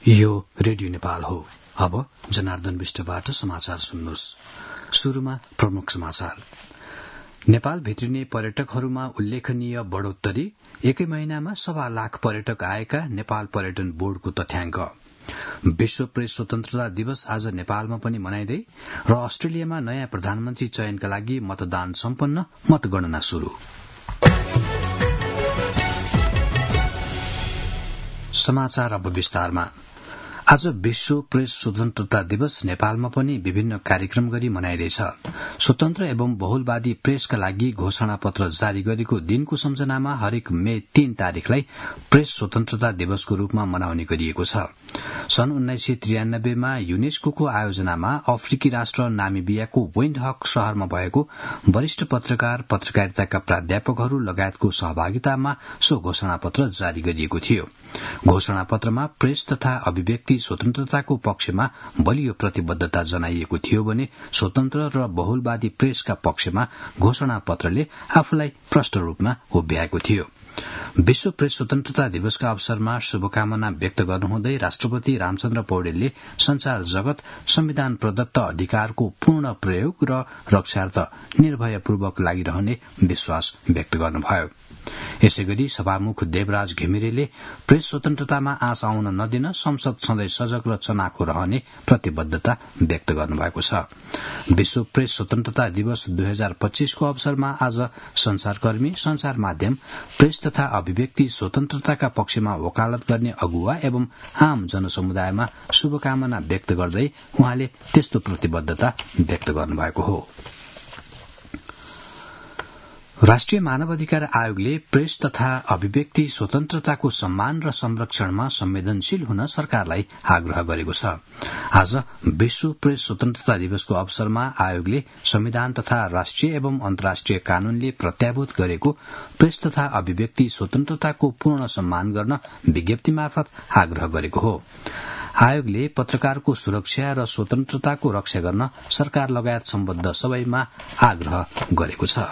यो रेडियो नेपाल हो। अब जनार्दन विष्टबाट समाचार सुन्नुहोस्। शुरूमा प्रमुख समाचार। नेपाल भित्रिने पर्यटकहरूमा उल्लेखनीय बढ़ोत्तरी, एकै महिनामा 1.25 लाख पर्यटक आएका नेपाल पर्यटन बोर्डको तथ्याङ्क। विश्व प्रेस स्वतन्त्रता दिवस आज नेपालमा पनि मनाइँदै र अस्ट्रेलियामा नयाँ प्रधानमन्त्री चयनका लागि मतदान सम्पन्न, मतगणना शुरू। समाचार अब विस्तारमा। आज विश्व प्रेस स्वतन्त्रता दिवस नेपालमा पनि विभिन्न कार्यक्रम गरी मनाइँदैछ। स्वतन्त्र एवं बहुलवादी प्रेसका लागि घोषणा पत्र जारी गरेको दिनको सम्झनामा हरेक मे 3 तारिखलाई प्रेस स्वतन्त्रता दिवसको रूपमा मनाउने गरिएको छ। सन् 1993 मा युनेस्को आयोजनामा अफ्रिकी राष्ट्र नामिबियाको विन्डहक शहरमा भएको वरिष्ठ पत्रकार, पत्रकारिताका प्राध्यापकहरू लगायतको सहभागितामा सो घोषणा पत्र जारी गरिएको थियो। घोषणा पत्रमा प्रेस तथा अभिव्यक्ति स्वतन्त्रताको पक्षमा बलियो प्रतिबद्धता जनाइएको थियो भने स्वतन्त्र र बहुलवादी प्रेसका पक्षमा घोषणा पत्रले आफूलाई प्रष्ट रूपमा उभ्याएको थियो। विश्व प्रेस स्वतन्त्रता दिवसका अवसरमा शुभकामना व्यक्त गर्नुहुँदै राष्ट्रपति रामचन्द्र पौडेलले संचार जगत संविधान प्रदत्त अधिकारको पूर्ण प्रयोग र रक्षार्थ निर्भयपूर्वक लागिरहने विश्वास व्यक्त गर्नुभयो। यसैगरी सभामुख देवराज घिमिरेले प्रेस स्वतन्त्रतामा आँच आउन नदिन संसद सधैँ सजग र चनाखो रहने प्रतिबद्धता व्यक्त गर्नुभएको छ। विश्व प्रेस स्वतन्त्रता दिवस 2025 को अवसरमा आज संचारकर्मी, संचार माध्यम, प्रेस तथा अभिव्यक्ति स्वतन्त्रताका पक्षमा वकालत गर्ने अगुवा एवं आम जनसमुदायमा शुभकामना व्यक्त गर्दै उहाँले त्यस्तो प्रतिबद्धता व्यक्त गर्नुभएको हो। राष्ट्रिय मानव अधिकार आयोगले प्रेस तथा अभिव्यक्ति स्वतन्त्रताको सम्मान र संरक्षणमा संवेदनशील हुन सरकारलाई आग्रह गरेको छ। आज विश्व प्रेस स्वतन्त्रता दिवसको अवसरमा आयोगले संविधान तथा राष्ट्रिय एवं अन्तर्राष्ट्रिय कानूनले प्रत्याभूत गरेको प्रेस तथा अभिव्यक्ति स्वतन्त्रताको पूर्ण सम्मान गर्न विज्ञप्ति मार्फत आग्रह गरेको हो। आयोगले पत्रकारको सुरक्षा र स्वतन्त्रताको रक्षा गर्न सरकार लगायत सम्बद्ध सबैमा आग्रह गरेको छ।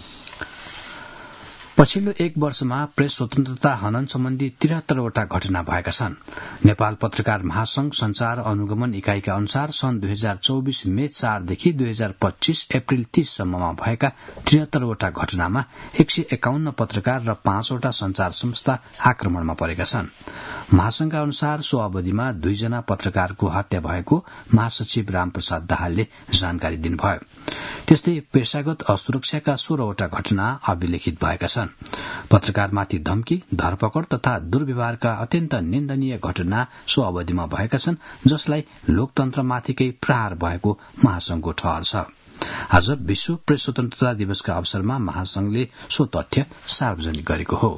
पछिल्लो 1 वर्षमा प्रेस स्वतन्त्रता हनन सम्बन्धी 73 वटा घटना भएका छन्। नेपाल पत्रकार महासंघ संचार अनुगमन इकाइका अनुसार सन् 2024 मे 4 देखि 2025 अप्रिल 30 सम्ममा भएका 73 वटा घटनामा 151 पत्रकार र 5 वटा संचार संस्था आक्रमणमा परेका छन्। महासंघका अनुसार सो अवधिमा 2 जना पत्रकारको हत्या भएको महासचिव रामप्रसाद दाहालले जानकारी दिनुभयो। त्यस्तै पेशागत असुरक्षाका 16 वटा घटना अभिलेखित भएका छन्। पत्रकारमाथि धम्की, धरपकड तथा दुर्व्यवहारका अत्यन्त निन्दनीय घटना सो अवधिमा भएका छन्, जसलाई लोकतन्त्रमाथिकै प्रहार भएको महासंघको ठहर छ। आज विश्व प्रेस स्वतन्त्रता दिवसका अवसरमा महासंघले सो तथ्य सार्वजनिक गरेको हो।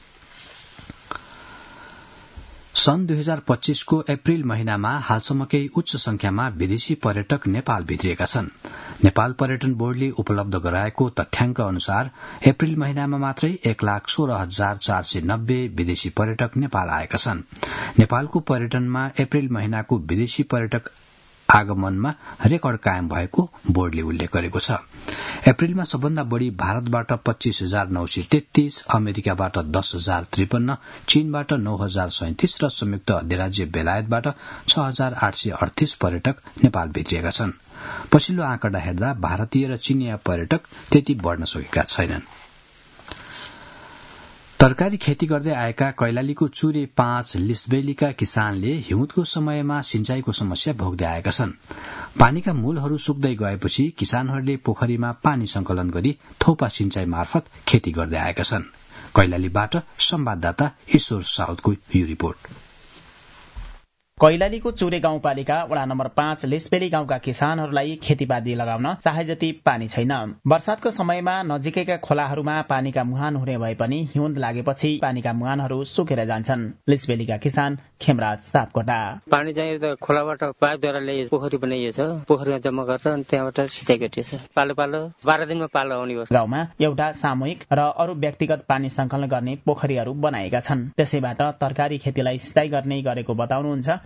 सन् 2025 को अप्रिल महिनामा हालसम्मकै उच्च संख्यामा विदेशी पर्यटक नेपाल भित्रिएका छन्। नेपाल पर्यटन बोर्डले उपलब्ध गराएको तथ्याङ्क अनुसार अप्रिल महिनामा मात्रै 1,16,490 विदेशी पर्यटक नेपाल आएका छन्। नेपालको पर्यटनमा अप्रिल महिनाको विदेशी पर्यटक आगमनमा रेकर्ड कायम भएको बोर्डले उल्लेख गरेको छ। अप्रिलमा सबभन्दा बढ़ी भारतबाट 25,933, अमेरिकाबाट 10,053, चीनबाट 9,037 र संयुक्त अधिराज्य बेलायतबाट 6,838 पर्यटक नेपाल भित्रिएका छन्। पछिल्लो आँकडा हेर्दा भारतीय र चीनिया पर्यटक त्यति बढ़न सकेका छैनन्। तरकारी खेती गर्दै आएका कैलालीको चुरे 5 लिसबेलीका किसानले हिउँदको समयमा सिंचाईको समस्या भोग्दै आएका छन्। पानीका मूलहरू सुक्दै गएपछि किसानहरूले पोखरीमा पानी संकलन गरी थोपा सिंचाई मार्फत खेती गर्दै आएका छन्। कैलालीबाट संवाददाता ईश्वर साउदको यो रिपोर्ट। कैलालीको चुरे गाउँपालिका वडा नम्बर 5 लिसबेली गाउँका किसानहरूलाई खेतीपाती लगाउन चाहे जति पानी छैन। वर्षातको समयमा नजिकैका खोलाहरूमा पानीका मुहान हुने भए पनि हिउँद लागेपछि पानीका मुहानहरू सुकेर जान्छन्। लिसबेलीका किसान खेमराज सापकोटा पानी चाहिँ खोलाबाट पाइपद्वारा ल्याइएको पोखरी बनाइएको छ। पोखरीमा जम्मा गरेर अनि त्यहाँबाट सिँचाइ गरिएको छ। पालो 12 दिनमा पालो आउने हो। गाउँमा एउटा सामूहिक र अरू व्यक्तिगत पानी संकलन गर्ने पोखरीहरू बनाएका छन्। त्यसैबाट तरकारी खेतीलाई सिँचाइ गर्ने गरेको बताउनुहुन्छ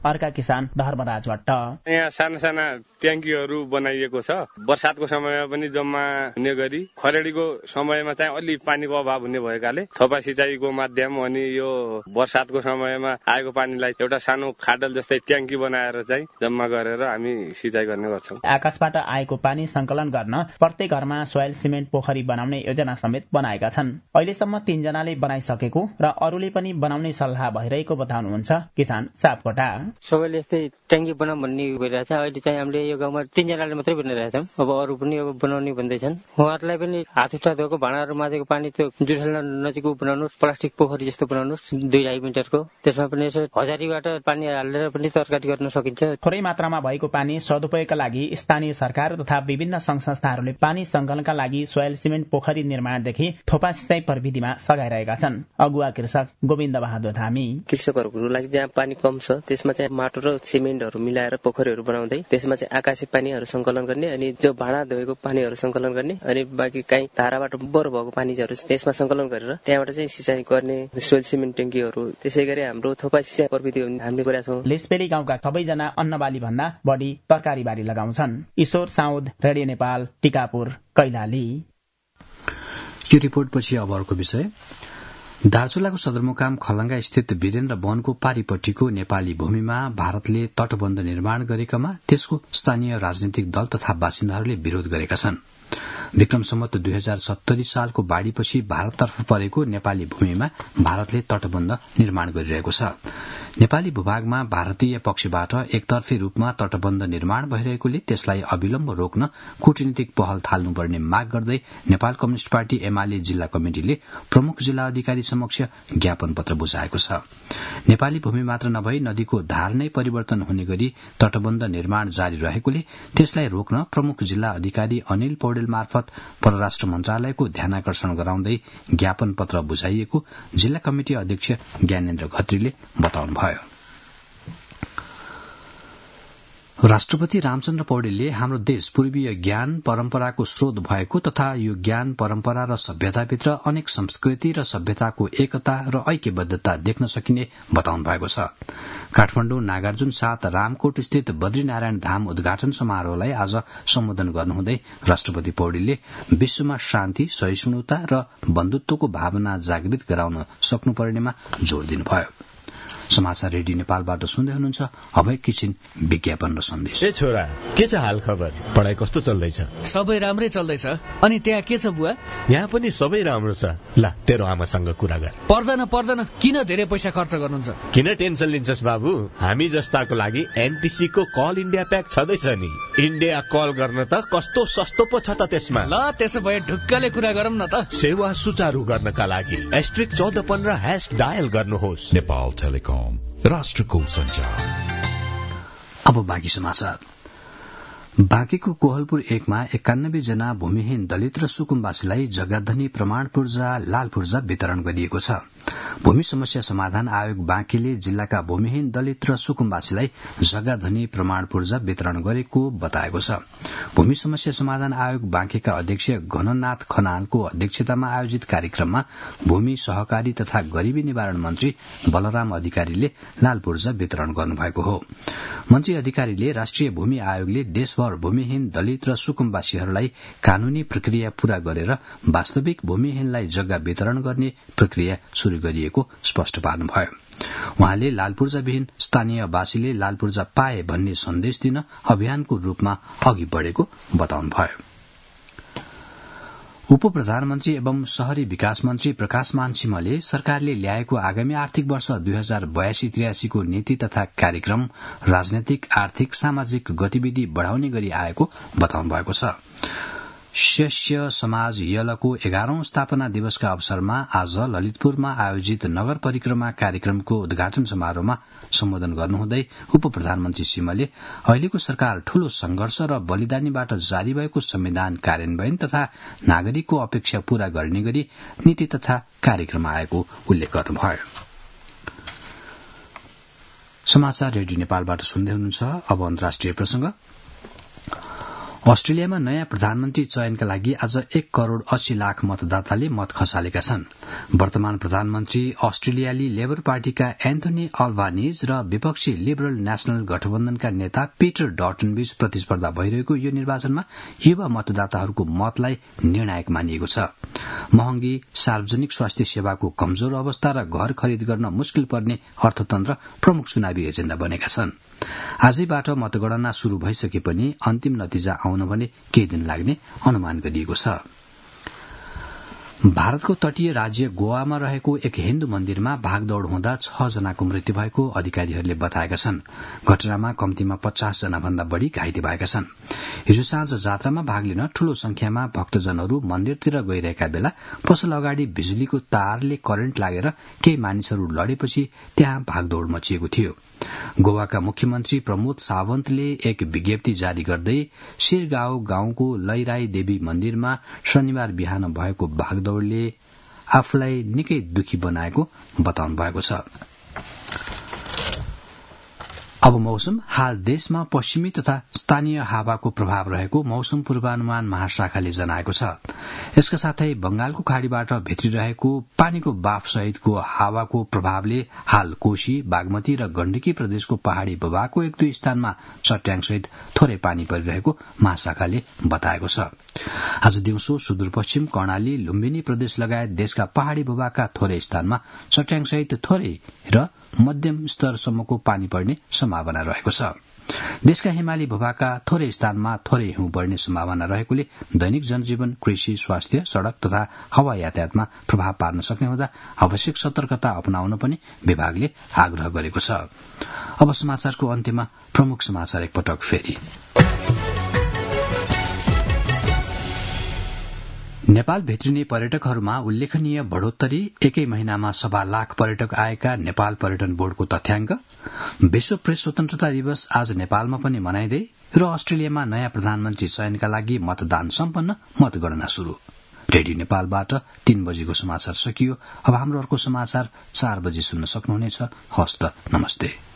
अर्का किसान धर्मराज भट्ट। यहाँ साना साना ट्याङ्कीहरू बनाइएको छ। बर्सातको समयमा पनि जम्मा हुने गरी, खरेडीको समयमा चाहिँ अलि पानीको अभाव हुने भएकाले थोपा सिँचाइको माध्यम अनि यो बर्सातको समयमा आएको पानीलाई एउटा सानो खाडल जस्तै ट्याङ्की बनाएर चाहिँ जम्मा गरेर हामी सिँचाइ गर्ने गर्छौँ। आकाशबाट आएको पानी संकलन गर्न प्रत्येक घरमा सोयल सिमेन्ट पोखरी बनाउने योजना समेत बनाएका छन्। अहिलेसम्म 3 जनाले बनाइसकेको र अरूले पनि बनाउने सल्लाह भइरहेको बताउनुहुन्छ किसान सापकोटा। सबैले यस्तै ट्याङ्की बनाऊ भन्ने भइरहेछ। अहिले चाहिँ हामीले यो गाउँमा 3 जनाले मात्रै बनाइरहेछौँ। अब अरू पनि अब बनाउने भन्दैछन्। उहाँहरूलाई पनि हात खुट्टा धोएको भाँडाहरू माझेको पानी त्यो जुठेल नजिक बनाउनुहोस्, प्लास्टिक पोखरी जस्तो बनाउनुहोस् 2.5 मिटरको। त्यसमा पनि यसो हजारीबाट पानी हालेर पनि तरकारी गर्न सकिन्छ। थोरै मात्रामा भएको पानी सदुपयोगका लागि स्थानीय सरकार तथा विभिन्न संघ संस्थाहरूले पानी संकलनका लागि सोयल सिमेन्ट पोखरी निर्माणदेखि थोपा सिँचाइ प्रविधिमा सघाइरहेका छन्। अगुवा कृषक गोविन्द बहादुर धामी। कृषकहरूको लागि जहाँ पानी कम छ त्यसमा चाहिँ माटो र सिमेन्टहरू मिलाएर पोखरीहरू बनाउँदै त्यसमा चाहिँ आकाशे पानीहरू संकलन गर्ने अनि जो भाँडा धोएको पानीहरू संकलन गर्ने अनि बाँकी कहीँ धाराबाट बरु भएको पानीहरू त्यसमा संकलन गरेर त्यहाँबाट चाहिँ सिँचाइ गर्ने सोयल सिमेन्ट ट्याङ्कीहरू। त्यसै गरी हाम्रो थोपा सिँचाइ प्रविधि हामीले गरेका छौँ। लिसबेली गाउँका सबैजना अन्नबाली भन्दा बढी तरकारी बारी लगाउँछन्। ईश्वर साउद, रेडियो नेपाल, टिकापुर, कैलाली। यो रिपोर्टपछि अब अर्को विषय। दार्चुलाको सदरमुकाम खलंगा स्थित वीरेन्द्र वनको पारीपट्टिको नेपाली भूमिमा भारतले तटबन्ध निर्माण गरेकामा त्यसको स्थानीय राजनीतिक दल तथा बासिन्दाहरूले विरोध गरेका छन्। विक्रम सम्वत 2070 सालको बाढ़ीपछि भारततर्फ परेको नेपाली भूमिमा भारतले तटबन्ध निर्माण गरिरहेको छ। नेपाली भूभागमा भारतीय पक्षबाट एकतर्फी रूपमा तटबन्ध निर्माण भइरहेकोले त्यसलाई अविलम्ब रोक्न कूटनीतिक पहल थाल्नुपर्ने माग गर्दै नेपाल कम्युनिष्ट पार्टी एमाले जिल्ला कमिटिले प्रमुख जिल्ला अधिकारी समक्ष ज्ञापन पत्र बुझाएको छ। नेपाली भूमि मात्र नभई नदीको धार नै परिवर्तन हुने गरी तटबन्ध निर्माण जारी रहेकोले त्यसलाई रोक्न प्रमुख जिल्ला अधिकारी अनिल पौडेल मार्फत परराष्ट्र मन्त्रालयको ध्यानाकर्षण गराउँदै ज्ञापन पत्र बुझाइएको जिल्ला कमिटी अध्यक्ष ज्ञानेन्द्र घत्रीले बताउनुभयो। राष्ट्रपति रामचन्द्र पौडेलले हाम्रो देश पूर्वीय ज्ञान परम्पराको स्रोत भएको तथा यो ज्ञान परम्परा र सभ्यताभित्र अनेक संस्कृति र सभ्यताको एकता र ऐक्यबद्धता देख्न सकिने बताउनु भएको छ। काठमाडौँ नागार्जुन 7 रामकोट स्थित बद्रीनारायण धाम उद्घाटन समारोहलाई आज सम्बोधन गर्नुहुँदै राष्ट्रपति पौडेलले विश्वमा शान्ति, सहिष्णुता र बन्धुत्वको भावना जागृत गराउन सक्नुपर्नेमा जोड़ दिनुभयो। समाचार रेडियो नेपालबाट सुन्दै हुनुहुन्छ। अब एकैछिन विज्ञापन र सन्देश। ए छोरा, के छ हाल खबर? पढाइ कस्तो चल्दैछ? सबै राम्रै चल्दैछ। अनि त्यहाँ के छ बुवा? यहाँ पनि सबै राम्रो छ। ल तेरो आमासँग कुरा गर। पर्दैन, किन धेरै पैसा खर्च गर्नुहुन्छ? किन टेन्सन लिन्छस् बाबु? हामी जस्ताको लागि एनटीसी को कल इन्डिया प्याक छँदैछ नि। इन्डिया कल गर्न त कस्तो सस्तो पो छ त त्यसमा। ल त्यसो भए ढुक्कले कुरा गरौँ न त। सेवा सुचारू गर्नका लागि *1415# डायल गर्नुहोस्। नेपाल टेलिकम, राष्ट्रको सञ्चार। अब बाँकी समाचार। बाँकीको कोहलपुर 1 मा 91 जना भूमिहीन दलित र सुकुम्बासीलाई जग्गाधनी प्रमाण पूर्जा लाल पूर्जा वितरण गरिएको छ। भूमि समस्या समाधान आयोग बाँकीले जिल्लाका भूमिहीन दलित र सुकुम्बासीलाई जग्गाधनी प्रमाण पूर्जा वितरण गरेको बताएको छ। भूमि समस्या समाधान आयोग बाँकीका अध्यक्ष घननाथ खनालको अध्यक्षतामा आयोजित कार्यक्रममा भूमि सहकारी तथा गरीबी निवारण मन्त्री बलराम अधिकारीले लाल पूर्जा वितरण गर्नुभएको हो। मन्त्री अधिकारीले राष्ट्रिय भूमि आयोगले देशभर भूमिहीन दलित र सुकुम्बासीहरूलाई कानूनी प्रक्रिया पूरा गरेर वास्तविक भूमिहीनलाई जग्गा वितरण गर्ने प्रक्रिया शुरू गरिएको स्पष्ट पार्नुभयो। उहाँले लाल पूर्जाविहीन स्थानीयवासीले लाल पूर्जा पाए भन्ने सन्देश दिन अभियानको रूपमा अघि बढ़ेको बताउनुभयो। उप प्रधानमन्त्री एवं शहरी विकास मन्त्री प्रकाशमान सिंहले सरकारले ल्याएको आगामी आर्थिक वर्ष 2082-83 को नीति तथा कार्यक्रम राजनैतिक, आर्थिक, सामाजिक गतिविधि बढ़ाउने गरी आएको बताउनु भएको छ। शिष्य समाज यलको 11औं स्थापना दिवसका अवसरमा आज ललितपुरमा आयोजित नगर परिक्रमा कार्यक्रमको उद्घाटन समारोहमा सम्बोधन गर्नुहुँदै उप प्रधानमन्त्री सिंहले अहिलेको सरकार ठूलो संघर्ष र बलिदानीबाट जारी भएको संविधान कार्यान्वयन तथा नागरिकको अपेक्षा पूरा गर्ने गरी नीति तथा कार्यक्रम आएको उल्लेख गर्नुभयो। समाचार रेडियो नेपालबाट सुन्दै हुनुहुन्छ। अब अन्तर्राष्ट्रिय प्रसंग। अस्ट्रेलियामा नयाँ प्रधानमन्त्री चयनका लागि आज 1,80,00,000 मतदाताले मत खसालेका छन्। वर्तमान प्रधानमन्त्री अस्ट्रेलियाली लेबर पार्टीका एन्थोनी अल्बानिज र विपक्षी लिबरल नेशनल गठबन्धनका नेता पीटर डटनबीच प्रतिस्पर्धा भइरहेको यो निर्वाचनमा युवा मतदाताहरूको मतलाई निर्णायक मानिएको छ। महँगी, सार्वजनिक स्वास्थ्य सेवाको कमजोर अवस्था र घर खरिद गर्न मुस्किल पर्ने अर्थतन्त्र प्रमुख चुनावी एजेण्डा बनेका छन्। आजैबाट मतगणना शुरू भइसके पनि अन्तिम नतिजा आउन भने केही दिन लाग्ने अनुमान गरिएको छ। भारतको तटीय राज्य गोवामा रहेको एक हिन्दू मन्दिरमा भागदौड़ हुँदा 6 जनाको मृत्यु भएको अधिकारीहरूले बताएका छन्। घटनामा कम्तीमा 50 जना भन्दा बढ़ी घाइते भएका छन्। हिजो साँझ जात्रामा भाग लिन ठूलो संख्यामा भक्तजनहरू मन्दिरतिर गइरहेका बेला पसल अगाडि बिजुलीको तारले करेन्ट लागेर केही मानिसहरू लडेपछि त्यहाँ भागदौड़ मचिएको थियो। गोवाका मुख्यमन्त्री प्रमोद सावन्तले एक विज्ञप्ति जारी गर्दै शिरगाउँ गाउँको लैराई देवी मन्दिरमा शनिबार बिहान भएको भागदौड़ले आफूलाई निकै दुखी बनाएको बताउनु भएको छ। अब मौसम। हाल देशमा पश्चिमी तथा स्थानीय हावाको प्रभाव रहेको मौसम पूर्वानुमान महाशाखाले जनाएको छ। यसका साथै बंगालको खाड़ीबाट भित्रिरहेको पानीको बाफ सहितको हावाको प्रभावले हाल कोशी, बागमती र गण्डकी प्रदेशको पहाड़ी भूभागको 1-2 स्थानमा चट्याङसहित थोरै पानी परिरहेको महाशाखाले बताएको छ। आज दिउँसो सुदूरपश्चिम कर्णाली, लुम्बिनी प्रदेश लगायत देशका पहाड़ी भूभागका थोरै स्थानमा चट्याङसहित थोरै र मध्यम स्तरसम्मको पानी पर्ने सम्भावना रहेको छ। देशका हिमाली भूभागका थोरै स्थानमा थोरै हिउँ पर्ने सम्भावना रहेकोले दैनिक जनजीवन, कृषि, स्वास्थ्य, सड़क तथा हवाई यातायातमा प्रभाव पार्न सक्ने हुँदा आवश्यक सतर्कता अपनाउन पनि विभागले आग्रह गरेको छ। अब समाचारको अन्त्यमा प्रमुख समाचार एकपटक फेरि। नेपाल भित्रिने पर्यटकहरूमा उल्लेखनीय बढ़ोत्तरी, एकै महिनामा 1.25 लाख पर्यटक आएका नेपाल पर्यटन बोर्डको तथ्याङ्क। विश्व प्रेस स्वतन्त्रता दिवस आज नेपालमा पनि मनाइँदै र अस्ट्रेलियामा नयाँ प्रधानमन्त्री चयनका लागि मतदान सम्पन्न, मतगणना शुरू। रेडियो नेपालबाट 3 बजेको समाचार सकियो। अब हाम्रो अर्को समाचार 4 बजे सुन्न सक्नुहुनेछ। हस्त नमस्ते।